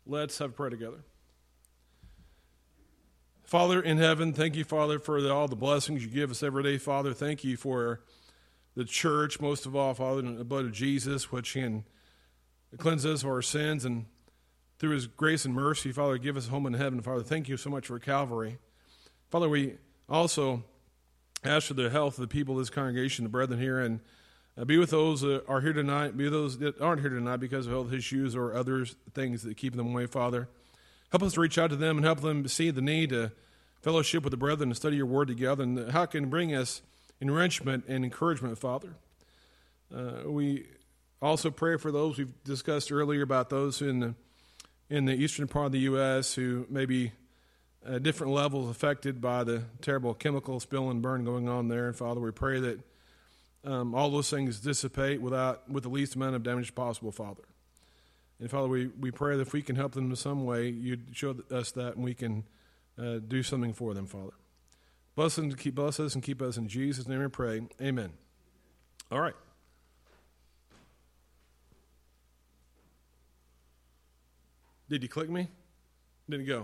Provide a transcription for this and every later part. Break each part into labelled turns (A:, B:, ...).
A: Let's have prayer together. Father in heaven, thank you, Father, for all the blessings you give us every day, Father. Thank you for the church, most of all, Father, and the blood of Jesus, which can cleanse us of our sins, and through his grace and mercy, Father, give us a home in heaven. Father, thank you so much for Calvary. Father, we also ask for the health of the people of this congregation, the brethren here, and be with those that are here tonight, be with those that aren't here tonight because of health issues or other things that keep them away, Father. Help us to reach out to them and help them see the need to fellowship with the brethren and study your word together, and how it can bring us enrichment and encouragement, Father. We also pray for those we've discussed earlier about those who in the eastern part of the U.S. who may be at different levels affected by the terrible chemical spill and burn going on there. And Father, we pray that all those things dissipate with the least amount of damage possible, Father. And Father, we pray that if we can help them in some way, you'd show us that, and we can do something for them, Father. Bless us and keep us in Jesus' name we pray. Amen. All right. Did you click me? Didn't go.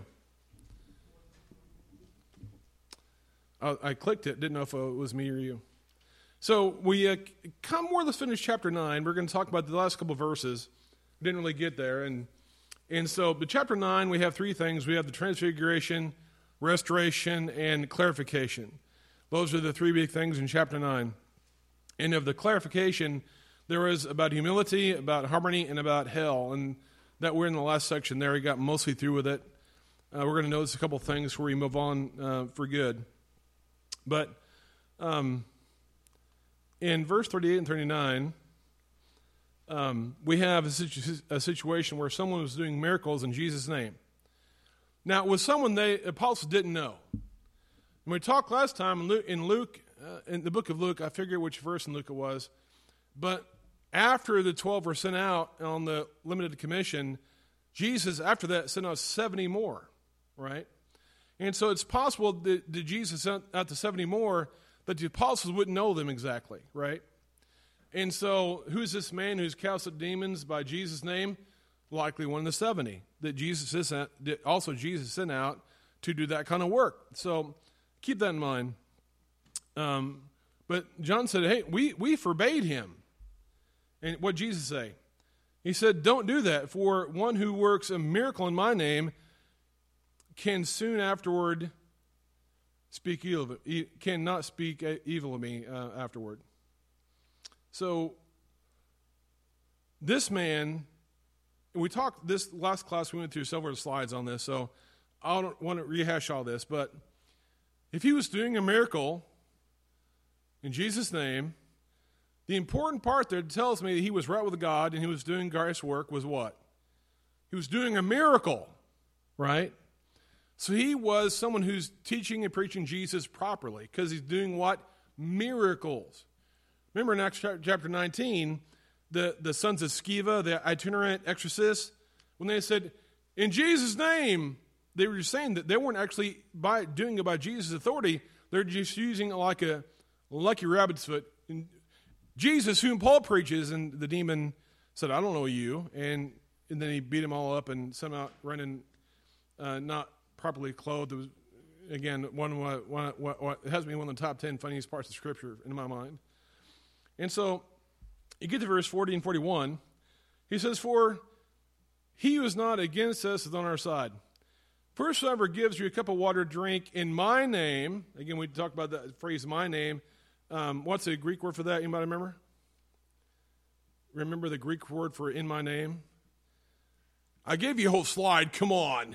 A: I clicked it. Didn't know if it was me or you. So we come more or less finish chapter 9. We're going to talk about the last couple of verses. We didn't really get there. And so the chapter 9, we have three things. We have the transfiguration, restoration, and clarification. Those are the three big things in chapter 9. And of the clarification, there was about humility, about harmony, and about hell. And that we're in the last section there. We got mostly through with it. We're going to notice a couple things before we move on for good. But in verse 38 and 39, we have a situation where someone was doing miracles in Jesus' name. Now, it was someone the apostles didn't know. When we talked last time in Luke, in the book of Luke, I forget which verse in Luke it was, but after the 12 were sent out on the limited commission, Jesus, after that, sent out 70 more, right? And so it's possible that Jesus sent out the 70 more, that the apostles wouldn't know them exactly, right? And so who's this man who's cast out demons by Jesus' name? Likely one of the 70 that Jesus sent out to do that kind of work. So keep that in mind. But John said, hey, we forbade him. And what did Jesus say? He said, don't do that, for one who works a miracle in my name can soon afterward speak evil, cannot speak evil of me afterward. So this man, we talked this last class, we went through several slides on this, so I don't want to rehash all this, but if he was doing a miracle in Jesus' name, the important part there tells me that he was right with God and he was doing God's work was what? He was doing a miracle, right? So he was someone who's teaching and preaching Jesus properly because he's doing what? Miracles. Remember in Acts chapter 19, the sons of Sceva, the itinerant exorcists, when they said, in Jesus' name, they were just saying that they weren't actually doing it by Jesus' authority. They're just using it like a lucky rabbit's foot. And Jesus, whom Paul preaches, and the demon said, I don't know you. And then he beat them all up and sent them out running not properly clothed. It was, again, it has to be one of the top 10 funniest parts of Scripture in my mind. And so you get to verse 40 and 41. He says, for he who is not against us is on our side. Whosoever gives you a cup of water to drink in my name, again, we talked about that phrase, my name. What's the Greek word for that? Anybody remember? Remember the Greek word for in my name? I gave you a whole slide. Come on.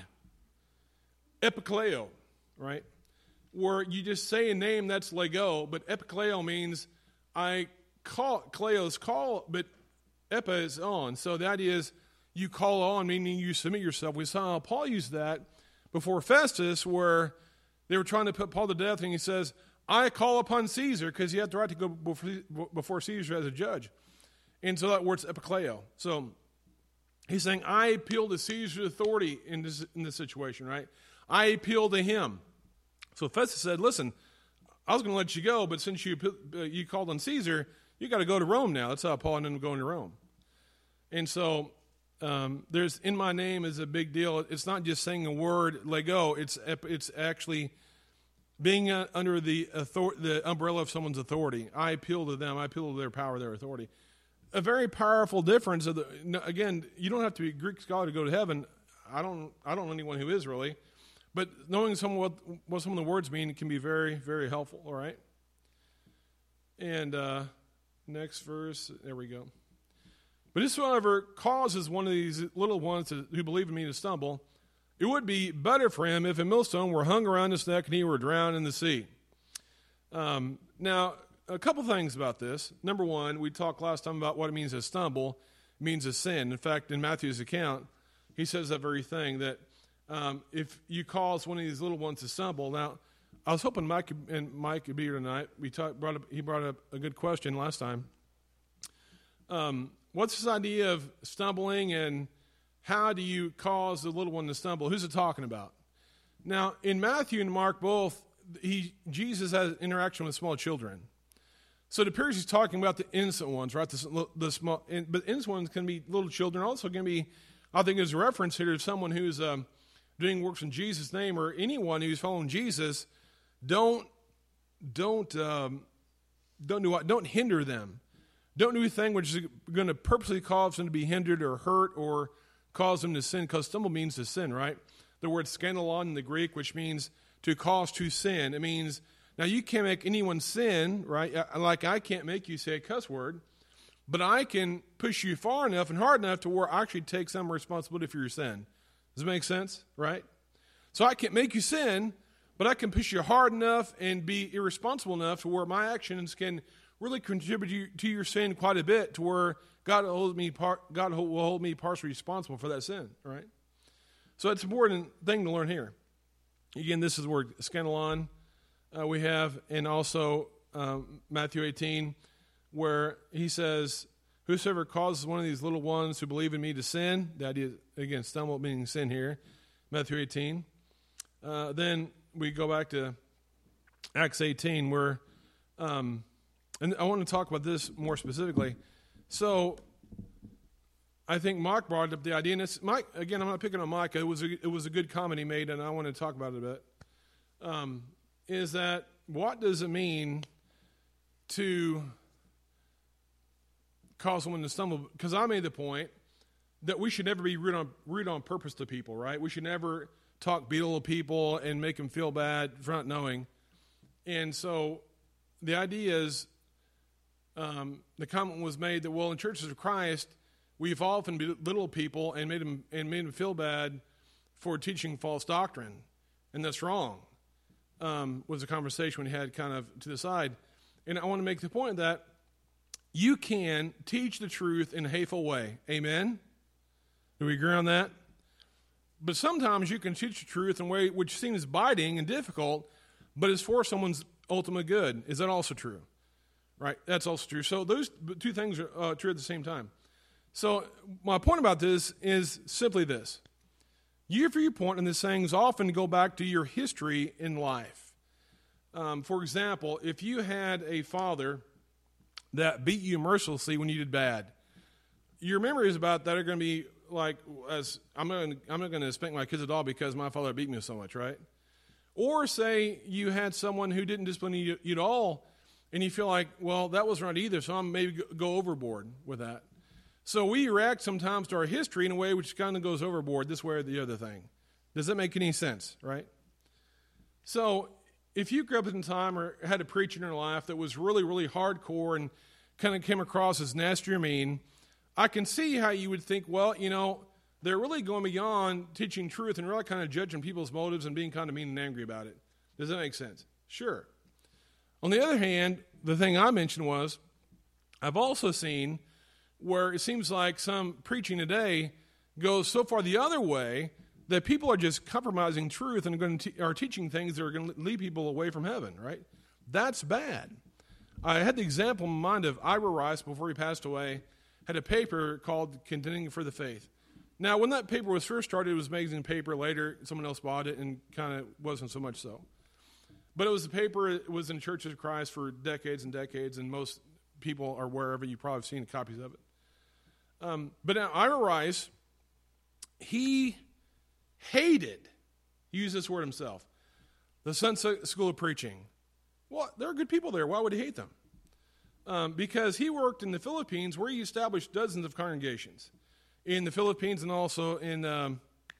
A: Epikaleo, right? Where you just say a name, that's lego, but epikaleo means I call, kaleo is call, but epa is on. So the idea is you call on, meaning you submit yourself. We saw Paul use that before Festus, where they were trying to put Paul to death, and he says, I call upon Caesar, because he had the right to go before Caesar as a judge. And so that word's epikaleo. So he's saying, I appeal to Caesar's authority in this situation, right? I appeal to him. So Festus said, listen, I was going to let you go, but since you called on Caesar, you got to go to Rome now. That's how Paul ended up going to Rome. And so there's in my name is a big deal. It's not just saying a word, Lego. It's actually being under the umbrella of someone's authority. I appeal to them. I appeal to their power, their authority. A very powerful difference. Again, you don't have to be a Greek scholar to go to heaven. I don't know anyone who is really, but knowing what some of the words mean can be very, very helpful. All right. And next verse. There we go. But whosoever causes one of these little ones who believe in me to stumble, it would be better for him if a millstone were hung around his neck and he were drowned in the sea. Now, a couple things about this. Number one, we talked last time about what it means to stumble. It means to sin. In fact, in Matthew's account, he says that very thing, that if you cause one of these little ones to stumble. Now, I was hoping Mike could be here tonight. He brought up a good question last time. What's this idea of stumbling, and how do you cause the little one to stumble? Who's it talking about? Now, in Matthew and Mark both, Jesus has interaction with small children. So it appears he's talking about the innocent ones, right? The small, but innocent ones can be little children. Also can be, I think there's a reference here to someone who's doing works in Jesus' name, or anyone who's following Jesus. Don't hinder them. Don't do anything which is going to purposely cause them to be hindered or hurt or cause them to sin, because stumble means to sin, right? The word scandalon in the Greek, which means to cause to sin. It means, now you can't make anyone sin, right? Like I can't make you say a cuss word, but I can push you far enough and hard enough to where I actually take some responsibility for your sin. Does that make sense, right? So I can't make you sin, but I can push you hard enough and be irresponsible enough to where my actions can really contribute to your sin quite a bit, to where God will hold me partially responsible for that sin, right? So it's an important thing to learn here. Again, this is the word scandalon we have, and also Matthew 18, where he says, whosoever causes one of these little ones who believe in me to sin, the idea, again, stumble meaning sin here, Matthew 18. Then we go back to Acts 18, where... and I want to talk about this more specifically. So, I think Mike brought up the idea, and it's Mike. Again, I'm not picking on Mike. It was a good comment he made, and I want to talk about it a bit. Is that what does it mean to cause someone to stumble? Because I made the point that we should never be rude on purpose to people, right? We should never belittle people and make them feel bad for not knowing. And so, the idea is. The comment was made that, well, in churches of Christ, we've often belittled people and made them feel bad for teaching false doctrine, and that's wrong. Was a conversation we had kind of to the side, and I want to make the point that you can teach the truth in a hateful way. Amen. Do we agree on that? But sometimes you can teach the truth in a way which seems biting and difficult, but is for someone's ultimate good. Is that also true? Right, that's also true. So those two things are true at the same time. So my point about this is simply this. Your point in these things often go back to your history in life. For example, if you had a father that beat you mercilessly when you did bad, your memories about that are going to be like, as I'm not going to spank my kids at all because my father beat me so much, right? Or say you had someone who didn't discipline you at all, and you feel like, well, that wasn't right either, so I'm maybe go overboard with that. So we react sometimes to our history in a way which kind of goes overboard this way or the other thing. Does that make any sense, right? So if you grew up in time or had a preacher in your life that was really, really hardcore and kind of came across as nasty or mean, I can see how you would think, well, they're really going beyond teaching truth and really kind of judging people's motives and being kind of mean and angry about it. Does that make sense? Sure. On the other hand, the thing I mentioned was, I've also seen where it seems like some preaching today goes so far the other way that people are just compromising truth and are teaching things that are going to lead people away from heaven, right? That's bad. I had the example in mind of Ira Rice before he passed away, had a paper called Contending for the Faith. Now, when that paper was first started, it was an amazing paper. Later, someone else bought it and kind of wasn't so much so. But it was a paper, it was in Churches of Christ for decades and decades, and most people are wherever you probably have seen copies of it. But now Ira Rice he hated, he used this word himself, the Sunset School of Preaching. Well, there are good people there. Why would he hate them? Because he worked in the Philippines where he established dozens of congregations. In the Philippines and also in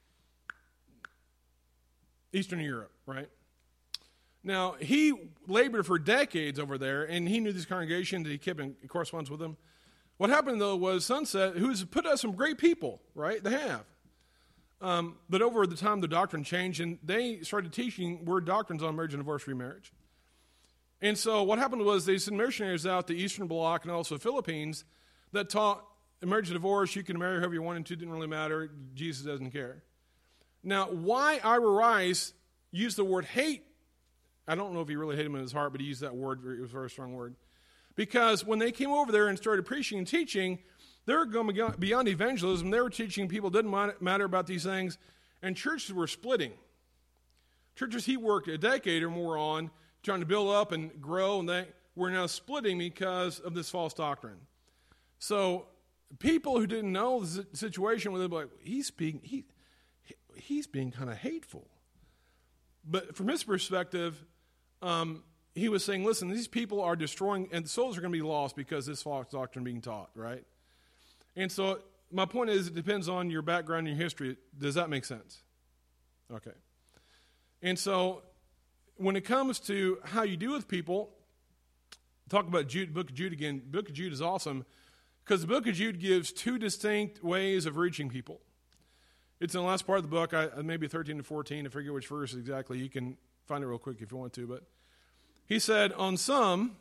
A: Eastern Europe, right? Now, he labored for decades over there, and he knew these congregations, he kept in correspondence with them. What happened, though, was Sunset, who's put out some great people, right? They have. But over the time, the doctrine changed, and they started teaching word doctrines on marriage and divorce, remarriage. And so what happened was they sent missionaries out the Eastern Bloc and also Philippines that taught marriage and divorce, you can marry whoever you wanted to, didn't really matter, Jesus doesn't care. Now, why Ira Rice used the word hate, I don't know if he really hated him in his heart, but he used that word, it was a very strong word. Because when they came over there and started preaching and teaching, they were going beyond evangelism. They were teaching people it didn't matter about these things, and churches were splitting. Churches he worked a decade or more on, trying to build up and grow, and they were now splitting because of this false doctrine. So people who didn't know the situation, were like, he's being kind of hateful. But from his perspective, he was saying, listen, these people are destroying, and souls are going to be lost because this false doctrine being taught, right? And so my point is, it depends on your background and your history. Does that make sense? Okay. And so when it comes to how you deal with people, talk about Jude, Book of Jude again. Book of Jude is awesome because the Book of Jude gives two distinct ways of reaching people. It's in the last part of the book, maybe 13 to 14. I forget which verse exactly. You can find it real quick if you want to. But he said, on some,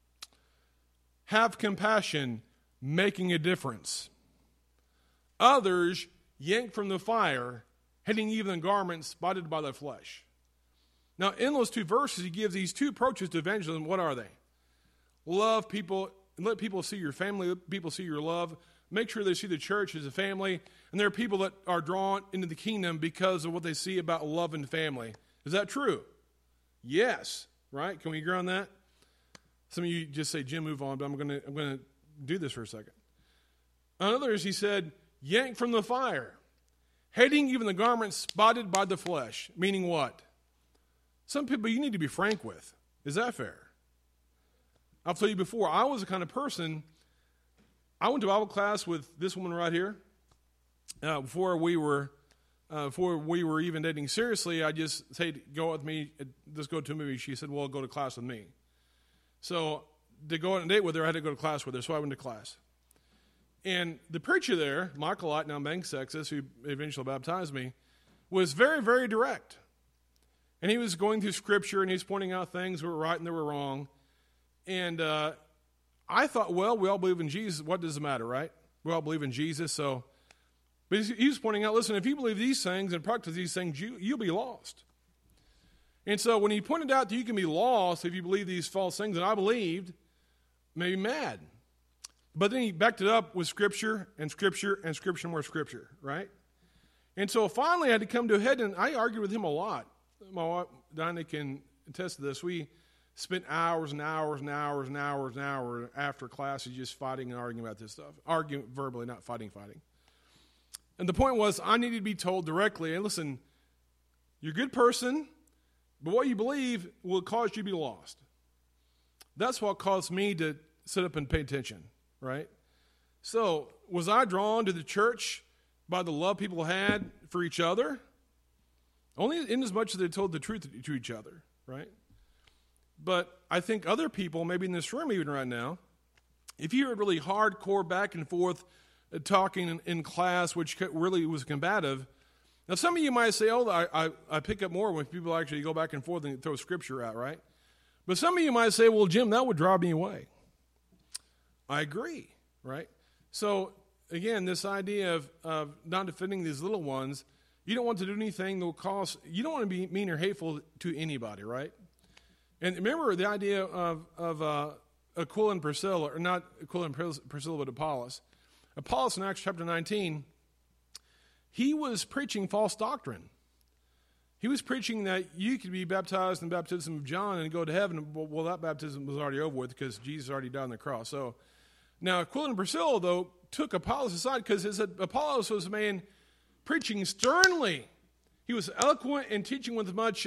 A: have compassion, making a difference. Others, yanked from the fire, hating even the garment spotted by the flesh. Now, in those two verses, he gives these two approaches to evangelism. What are they? Love people, let people see your family, let people see your love. Make sure they see the church as a family. And there are people that are drawn into the kingdom because of what they see about love and family. Is that true? Yes. Right? Can we agree on that? Some of you just say, Jim, move on, but I'm going to do this for a second. On others, he said, yanked from the fire, hating even the garment spotted by the flesh. Meaning what? Some people you need to be frank with. Is that fair? I'll tell you before, I was the kind of person, I went to Bible class with this woman right here. Before we were even dating seriously, I just said, go with me, let's go to a movie. She said, well, go to class with me. So to go on a date with her, I had to go to class with her, so I went to class. And the preacher there, Michael Light, now in Banks, Texas, who eventually baptized me, was very, very direct. And he was going through Scripture, and he was pointing out things that were right and that were wrong. And I thought, well, we all believe in Jesus. What does it matter, right? We all believe in Jesus, so... But he was pointing out, listen, if you believe these things and practice these things, you'll be lost. And so when he pointed out that you can be lost if you believe these false things, and I believed, made me mad. But then he backed it up with Scripture and Scripture and Scripture and more Scripture, right? And so finally I had to come to a head, and I argued with him a lot. My wife, Dinah, can attest to this. We spent hours and hours and hours and hours and hours after classes just fighting and arguing about this stuff. Arguing verbally, not fighting. And the point was, I needed to be told directly, hey, listen, you're a good person, but what you believe will cause you to be lost. That's what caused me to sit up and pay attention, right? So, was I drawn to the church by the love people had for each other? Only in as much as they told the truth to each other, right? But I think other people, maybe in this room even right now, if you heard really hardcore back and forth talking in class, which really was combative. Now, some of you might say, oh, I pick up more when people actually go back and forth and throw Scripture out, right? But some of you might say, well, Jim, that would drive me away. I agree, right? So, again, this idea of not defending these little ones, you don't want to do anything that will cause, you don't want to be mean or hateful to anybody, right? And remember the idea of Aquila and Priscilla, or not Aquila and Priscilla, but Apollos. Apollos in Acts chapter 19, he was preaching false doctrine. He was preaching that you could be baptized in the baptism of John and go to heaven. Well, that baptism was already over with because Jesus already died on the cross. So now Aquila and Priscilla, though, took Apollos aside because Apollos was a man preaching sternly. He was eloquent and teaching with much,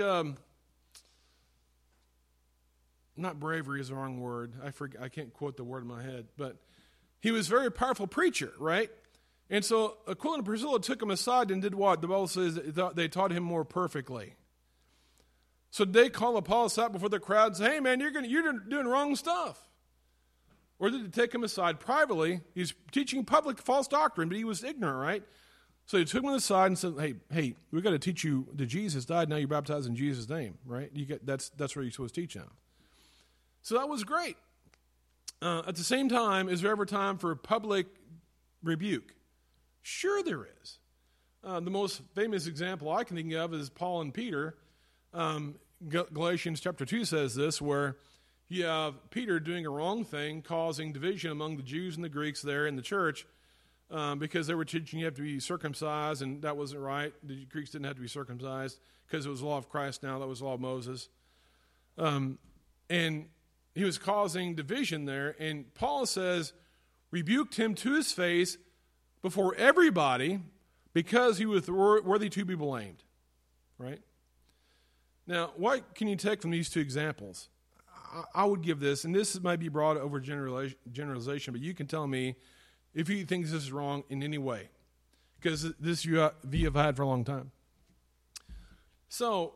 A: not bravery is the wrong word. I can't quote the word in my head, but he was a very powerful preacher, right? And so Aquila and Priscilla took him aside and did what? The Bible says they taught him more perfectly. So did they call Apollos out before the crowd and say, hey man, you're doing wrong stuff? Or did they take him aside privately? He's teaching public false doctrine, but he was ignorant, right? So they took him aside and said, hey, we got to teach you that Jesus died, now you're baptized in Jesus' name, right? That's what you're supposed to teach now. So that was great. At the same time, is there ever time for public rebuke? Sure there is. The most famous example I can think of is Paul and Peter. Galatians chapter 2 says this, where you have Peter doing a wrong thing, causing division among the Jews and the Greeks there in the church, because they were teaching you have to be circumcised, and that wasn't right. The Greeks didn't have to be circumcised because it was the law of Christ now. That was the law of Moses. And he was causing division there, and Paul says, rebuked him to his face before everybody because he was worthy to be blamed, right? Now, what can you take from these two examples? I would give this, and this might be broad over generalization, but you can tell me if you think this is wrong in any way, because this view I've had for a long time. So,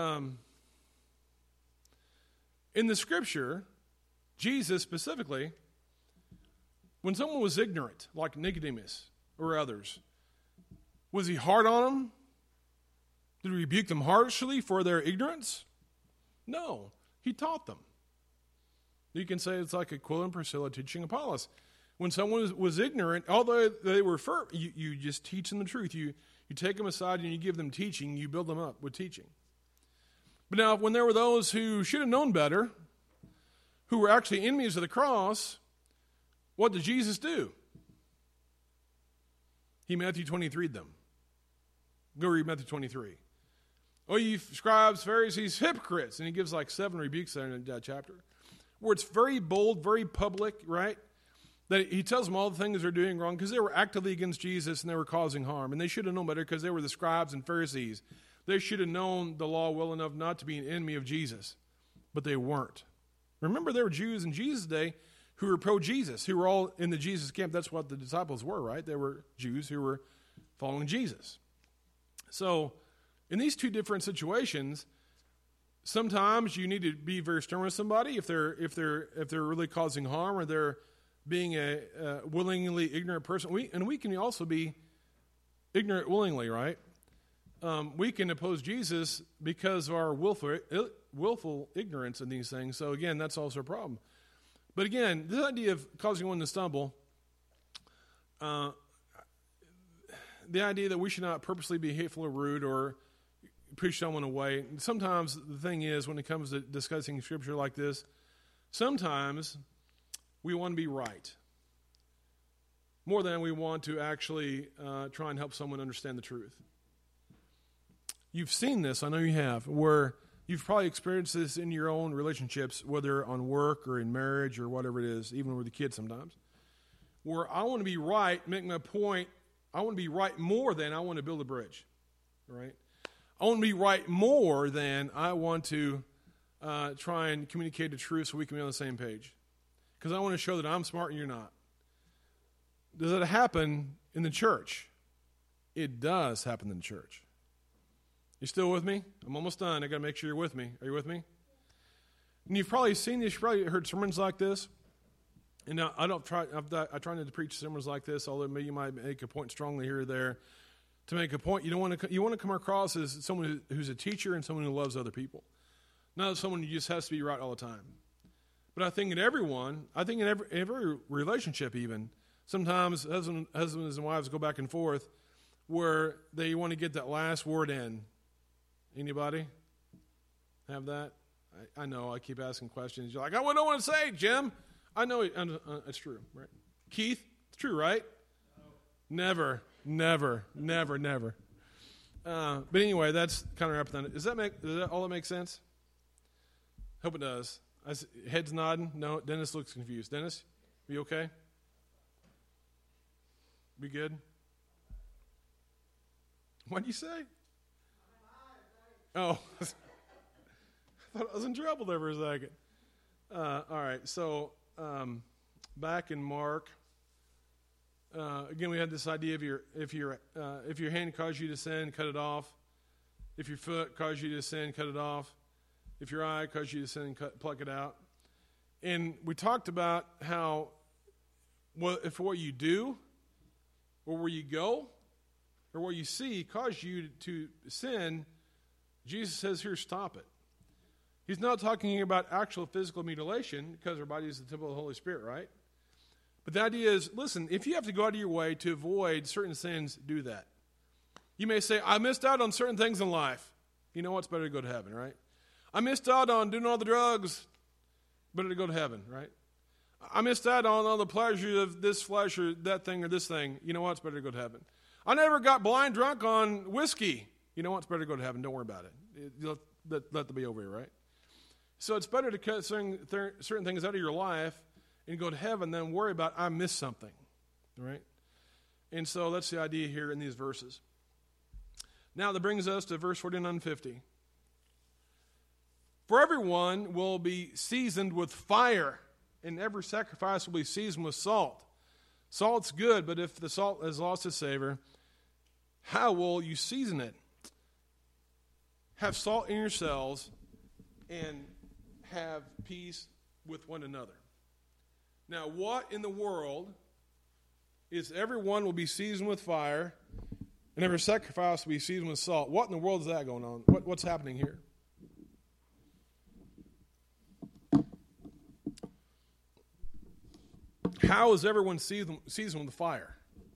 A: in the Scripture, Jesus specifically, when someone was ignorant, like Nicodemus or others, was he hard on them? Did he rebuke them harshly for their ignorance? No, he taught them. You can say it's like Aquila and Priscilla teaching Apollos. When someone was ignorant, although they were firm, you just teach them the truth. You take them aside and you give them teaching. You build them up with teaching. But now, when there were those who should have known better, who were actually enemies of the cross, what did Jesus do? He Matthew 23'd them. Go read Matthew 23. Oh, you scribes, Pharisees, hypocrites. And he gives like 7 rebukes there in that chapter, where it's very bold, very public, right? That he tells them all the things they're doing wrong because they were actively against Jesus and they were causing harm. And they should have known better because they were the scribes and Pharisees. They should have known the law well enough not to be an enemy of Jesus, but they weren't. Remember, there were Jews in Jesus' day who were pro-Jesus, who were all in the Jesus camp. That's what the disciples were, right? They were Jews who were following Jesus. So, in these two different situations, sometimes you need to be very stern with somebody if they're really causing harm or they're being a willingly ignorant person. We can also be ignorant willingly, right? We can oppose Jesus because of our willful ignorance in these things. So again, that's also a problem. But again, this idea of causing one to stumble, the idea that we should not purposely be hateful or rude or push someone away. Sometimes the thing is, when it comes to discussing Scripture like this, sometimes we want to be right more than we want to actually try and help someone understand the truth. You've seen this, I know you have, where you've probably experienced this in your own relationships, whether on work or in marriage or whatever it is, even with the kids sometimes, where I want to be right, make my point. I want to be right more than I want to build a bridge, right? I want to be right more than I want to try and communicate the truth so we can be on the same page. Because I want to show that I'm smart and you're not. Does it happen in the church? It does happen in the church. You still with me? I'm almost done. I got to make sure you're with me. Are you with me? And you've probably seen this. You've probably heard sermons like this. And now I try not to preach sermons like this, although maybe you might make a point strongly here or there. To make a point, you want to come across as someone who's a teacher and someone who loves other people, not as someone who just has to be right all the time. But I think in every relationship, even sometimes husbands and wives go back and forth, where they want to get that last word in. Anybody have that? I know. I keep asking questions. You're like, I don't want to say, Jim. I know it's true, right? Keith, it's true, right? No. Never. But anyway, that's kind of representative. Does that all that make sense? Hope it does. Head's nodding. No, Dennis looks confused. Dennis, are you okay? We good? What did you say? Oh, I thought I was in trouble there for a second. All right, so back in Mark, again we had this idea of if your hand caused you to sin, cut it off. If your foot caused you to sin, cut it off. If your eye caused you to sin, pluck it out. And we talked about how if what you do, or where you go, or what you see cause you to sin, Jesus says here, stop it. He's not talking about actual physical mutilation, because our body is the temple of the Holy Spirit, right? But the idea is, listen, if you have to go out of your way to avoid certain sins, do that. You may say, I missed out on certain things in life. You know what's better to go to heaven, right? I missed out on doing all the drugs. Better to go to heaven, right? I missed out on all the pleasure of this flesh or that thing or this thing. You know what? It's better to go to heaven. I never got blind drunk on whiskey. You know what? It's better to go to heaven. Don't worry about it. Let them be over here, right? So it's better to cut certain things out of your life and go to heaven than worry about, I missed something, right? And so that's the idea here in these verses. Now that brings us to verse 49 and 50. For everyone will be seasoned with fire, and every sacrifice will be seasoned with salt. Salt's good, but if the salt has lost its savor, how will you season it? Have salt in yourselves and have peace with one another. Now, what in the world is everyone will be seasoned with fire, and every sacrifice will be seasoned with salt? What in the world is that going on? What's happening here? How is everyone seasoned with fire?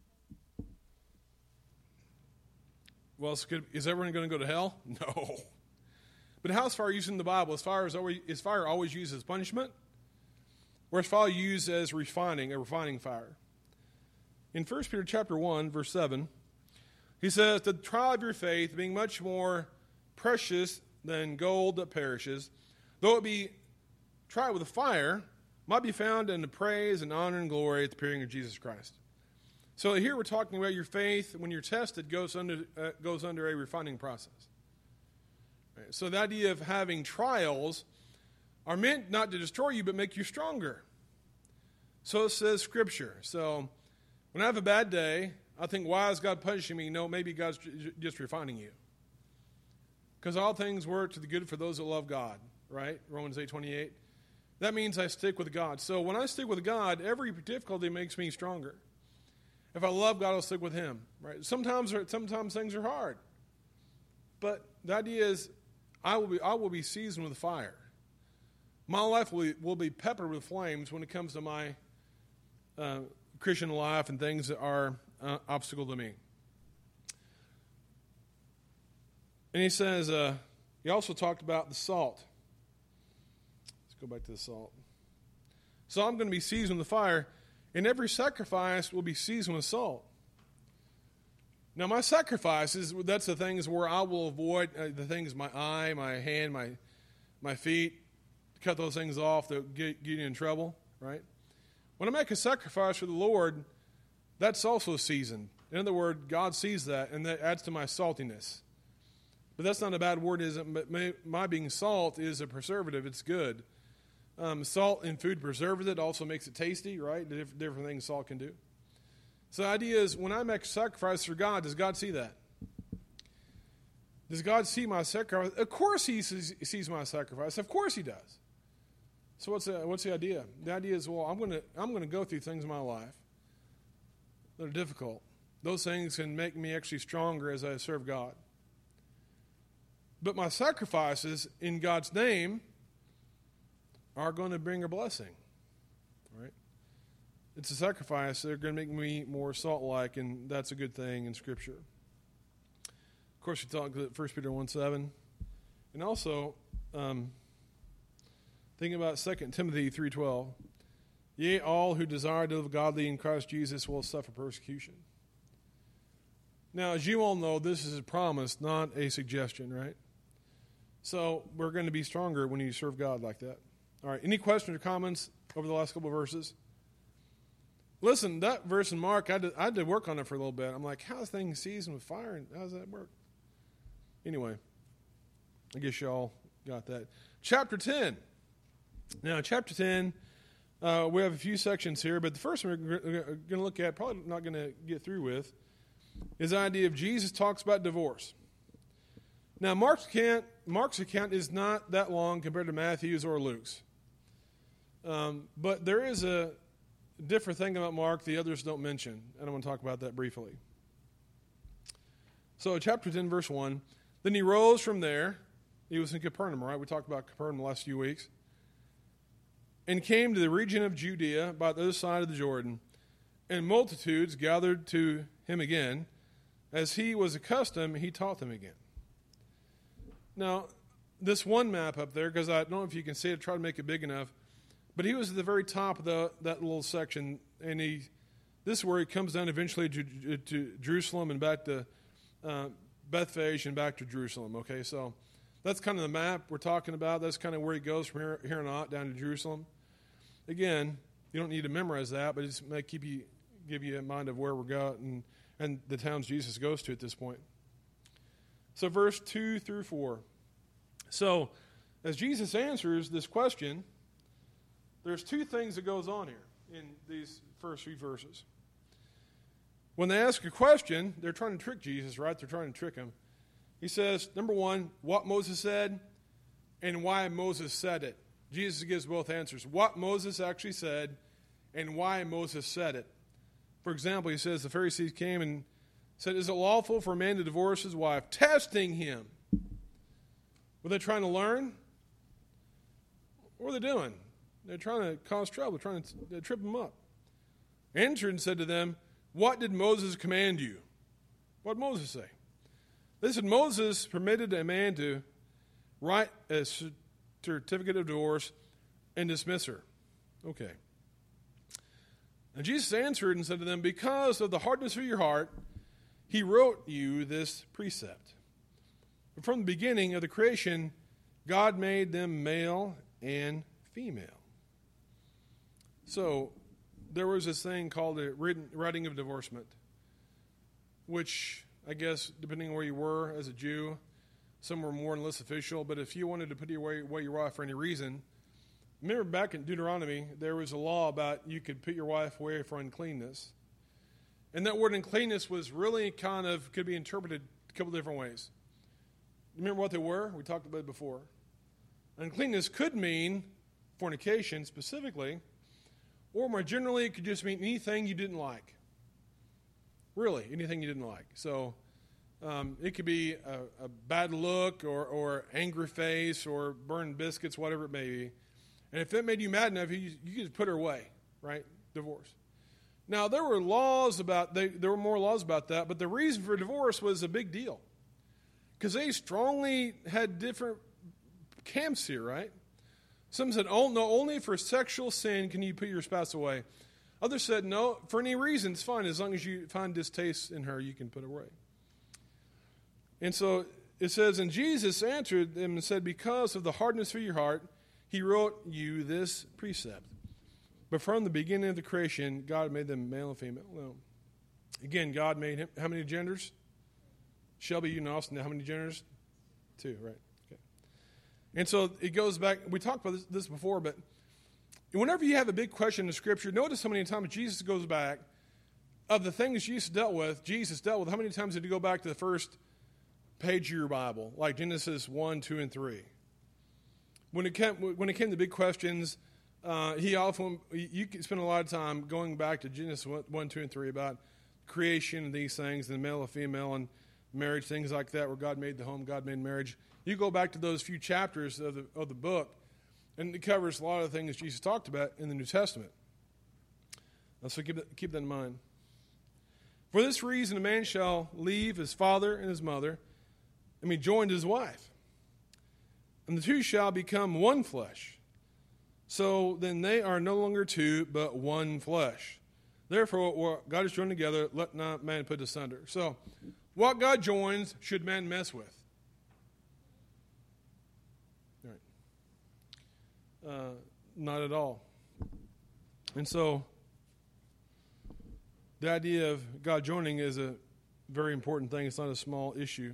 A: Well, is everyone going to go to hell? No. But how is fire used in the Bible? Is fire always used as punishment? Or is fire used as a refining fire? In 1 Peter chapter 1, verse 7, he says, the trial of your faith, being much more precious than gold that perishes, though it be tried with fire, might be found in the praise and honor and glory at the appearing of Jesus Christ. So here we're talking about your faith, when you're tested, goes under a refining process. Right? So the idea of having trials are meant not to destroy you, but make you stronger. So says Scripture. So when I have a bad day, I think, why is God punishing me? No, maybe God's just refining you. Because all things work to the good for those that love God, right? Romans 8:28. That means I stick with God. So when I stick with God, every difficulty makes me stronger. If I love God, I'll stick with Him, right? Sometimes things are hard. But the idea is, I will be seasoned with fire. My life will be peppered with flames when it comes to my Christian life and things that are obstacle to me. And he says, he also talked about the salt. Let's go back to the salt. So I'm going to be seasoned with fire, and every sacrifice will be seasoned with salt. Now my sacrifices, that's the things where I will avoid the things, my eye, my hand, my feet, cut those things off that get you in trouble, right? When I make a sacrifice for the Lord, that's also seasoned. In other words, God sees that, and that adds to my saltiness. But that's not a bad word, is it? But my being salt is a preservative. It's good. Salt in food preserves it, also makes it tasty, right? The different things salt can do. So the idea is, when I make a sacrifice for God, does God see that? Does God see my sacrifice? Of course He sees my sacrifice. Of course He does. So what's the idea? The idea is, well, I'm going to go through things in my life that are difficult. Those things can make me actually stronger as I serve God. But my sacrifices in God's name are going to bring a blessing, right? It's a sacrifice. They're going to make me more salt-like, and that's a good thing in Scripture. Of course, we talked about 1 Peter 1:7. And also, thinking about 2 Timothy 3:12. Yea, all who desire to live godly in Christ Jesus will suffer persecution. Now, as you all know, this is a promise, not a suggestion, right? So we're going to be stronger when you serve God like that. All right, any questions or comments over the last couple of verses? Listen, that verse in Mark, I had to work on it for a little bit. I'm like, how's things seasoned with fire? And how does that work? Anyway, I guess y'all got that. Chapter 10. Now, chapter 10, we have a few sections here, but the first one we're going to look at, probably not going to get through with, is the idea of Jesus talks about divorce. Now, Mark's account is not that long compared to Matthew's or Luke's. But there is a different thing about Mark the others don't mention, and I want to talk about that briefly. So, chapter 10, verse 1, then he rose from there. He was in Capernaum, right? We talked about Capernaum the last few weeks. And came to the region of Judea by the other side of the Jordan, and multitudes gathered to him again. As he was accustomed, he taught them again. Now, this one map up there, because I don't know if you can see it, try to make it big enough, but he was at the very top of that little section, and this is where he comes down eventually to Jerusalem and back to Bethphage and back to Jerusalem. Okay, so that's kind of the map we're talking about. That's kind of where he goes from here on out down to Jerusalem. Again, you don't need to memorize that, but it might give you a mind of where we're going and the towns Jesus goes to at this point. So verse 2 through 4. So as Jesus answers this question, there's two things that goes on here in these first few verses. When they ask a question, they're trying to trick Jesus, right? They're trying to trick him. He says, number one, what Moses said and why Moses said it. Jesus gives both answers. What Moses actually said and why Moses said it. For example, he says the Pharisees came and said, is it lawful for a man to divorce his wife? Testing him. Were they trying to learn? What were they doing? They're trying to cause trouble, trying to trip him up. Answered and said to them, what did Moses command you? What did Moses say? They said, Moses permitted a man to write a certificate of divorce and dismiss her. Okay. And Jesus answered and said to them, because of the hardness of your heart, he wrote you this precept. But from the beginning of the creation, God made them male and female. So, there was this thing called the writing of divorcement, which I guess, depending on where you were as a Jew, some were more and less official, but if you wanted to put away your wife for any reason, remember back in Deuteronomy, there was a law about you could put your wife away for uncleanness. And that word uncleanness was really could be interpreted a couple different ways. Remember what they were? We talked about it before. Uncleanness could mean fornication specifically, or more generally, it could just mean anything you didn't like. Really, anything you didn't like. So it could be a bad look or angry face or burned biscuits, whatever it may be. And if it made you mad enough, you could put her away, right? Divorce. Now, there were more laws about that, but the reason for divorce was a big deal. Because they strongly had different camps here, right? Some said, oh, no, only for sexual sin can you put your spouse away. Others said, no, for any reason, it's fine. As long as you find distaste in her, you can put her away. And so it says, and Jesus answered them and said, because of the hardness of your heart, he wrote you this precept. But from the beginning of the creation, God made them male and female. Well, again, God made him. How many genders? Shelby, you and Austin, how many genders? 2, right? Okay. And so it goes back. We talked about this before, but whenever you have a big question in Scripture, notice how many times Jesus goes back. Of the things Jesus dealt with, how many times did he go back to the first page of your Bible, like Genesis 1, 2, and 3? When it came to big questions, you could spend a lot of time going back to Genesis 1, 2, and 3 about creation and these things, and male and female and marriage, things like that, where God made the home, God made marriage. You go back to those few chapters of the book, and it covers a lot of the things Jesus talked about in the New Testament. So keep that in mind. For this reason, a man shall leave his father and his mother and be joined to his wife, and the two shall become one flesh. So then they are no longer two, but one flesh. Therefore, what God has joined together, let not man put asunder. So, what God joins, should man mess with? All right. Not at all. And so, The idea of God joining is a very important thing. It's not a small issue.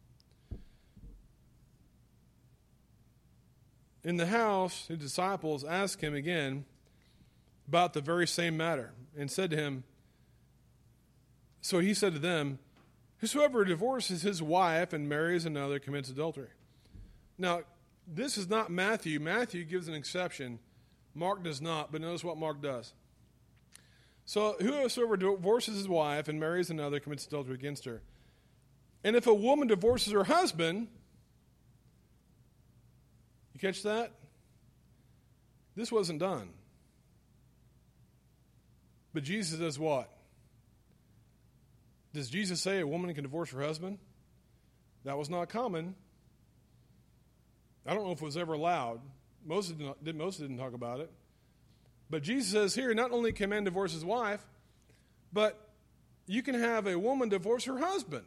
A: In the house, his disciples asked him again about the very same matter and said to him, so he said to them, whosoever divorces his wife and marries another commits adultery. Now, this is not Matthew. Matthew gives an exception. Mark does not, but notice what Mark does. So whosoever divorces his wife and marries another commits adultery against her. And if a woman divorces her husband, you catch that? This wasn't done. But Jesus does what? Does Jesus say a woman can divorce her husband? That was not common. I don't know if it was ever allowed. Moses didn't talk about it. But Jesus says here, not only can a man divorce his wife, but you can have a woman divorce her husband.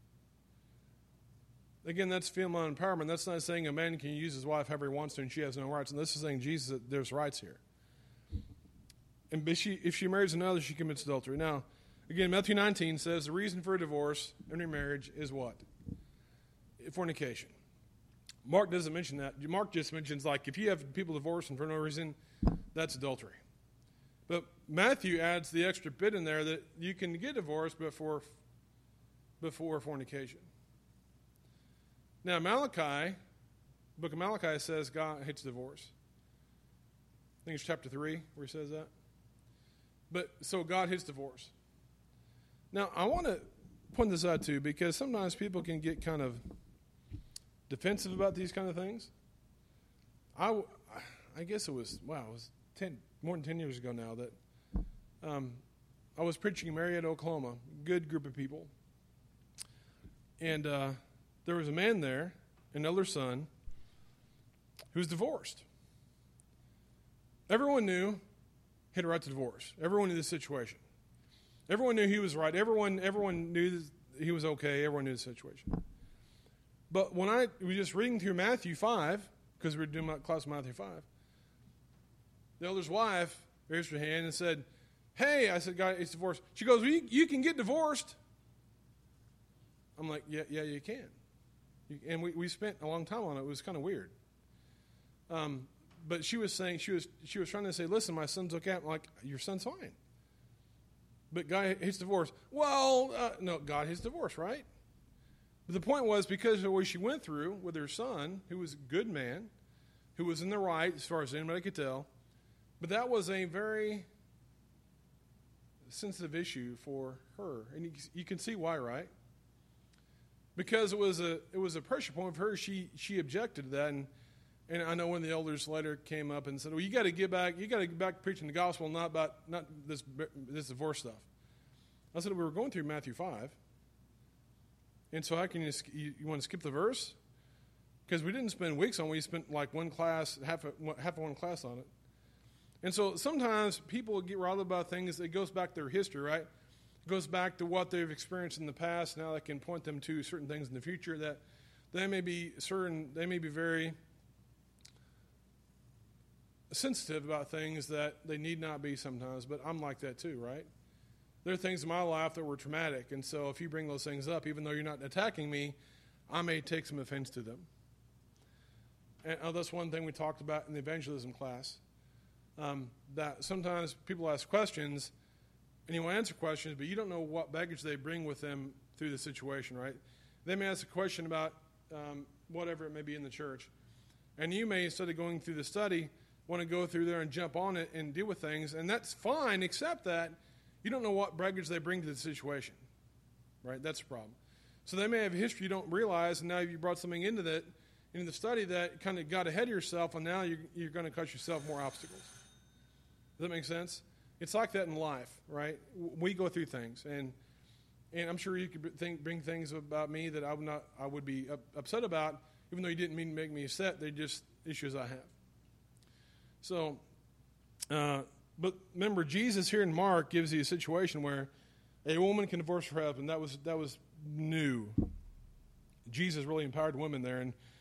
A: Again, that's female empowerment. That's not saying a man can use his wife however he wants to and she has no rights. And this is saying Jesus, there's rights here. And if she marries another, she commits adultery. Now, again, Matthew 19 says the reason for a divorce and remarriage is what? Fornication. Mark doesn't mention that. Mark just mentions, like, if you have people divorcing for no reason, that's adultery. But Matthew adds the extra bit in there that you can get divorced before fornication. Now, Malachi, the book of Malachi says God hates divorce. I think it's chapter 3 where he says that. But so God hates divorce. Now, I want to point this out too, because sometimes people can get kind of defensive about these kind of things. I guess it was more than 10 years ago now that I was preaching in Marietta, Oklahoma, good group of people. And there was a man there, an elder son, who was divorced. Everyone knew he had a right to divorce. Everyone knew the situation. Everyone knew he was right. Everyone knew he was okay. Everyone knew the situation. But when we were just reading through Matthew 5, because we were doing my class Matthew 5, the elder's wife raised her hand and said, hey, I said, God, it's divorced. She goes, well, you can get divorced. I'm like, yeah, you can. And we spent a long time on it. It was kind of weird. But she was saying, she was trying to say, listen, my son's okay. I'm like, your son's fine. But God hates divorce. Well, no, God hates divorce, right? But the point was, because of what she went through with her son, who was a good man, who was in the right as far as anybody could tell, but that was a very sensitive issue for her. And you can see why, right? Because it was a pressure point for her. She objected to that, and I know one of the elders later came up and said, well, you got to get back preaching the gospel, not this divorce stuff. I said, we were going through Matthew 5. And so how can you want to skip the verse? Because we didn't spend weeks on it. We spent like one class, half of one class on it. And so sometimes people get riled about things. It goes back to their history, right? It goes back to what they've experienced in the past. Now that can point them to certain things in the future that they may be very sensitive about things that they need not be sometimes. But I'm like that too, right? There are things in my life that were traumatic, and so if you bring those things up, even though you're not attacking me, I may take some offense to them. And that's one thing we talked about in the evangelism class, that sometimes people ask questions, and you want to answer questions, but you don't know what baggage they bring with them through the situation, right? They may ask a question about whatever it may be in the church, and you may, instead of going through the study, want to go through there and jump on it and deal with things, and that's fine, except that you don't know what baggage they bring to the situation, right? That's the problem. So they may have a history you don't realize, and now you brought something into the study that kind of got ahead of yourself, and now you're going to cause yourself more obstacles. Does that make sense? It's like that in life, right? We go through things, and I'm sure you could bring things about me that I would be upset about, even though you didn't mean to make me upset. They're just issues I have. So, but remember, Jesus here in Mark gives you a situation where a woman can divorce her husband. That was new. Jesus really empowered women there, and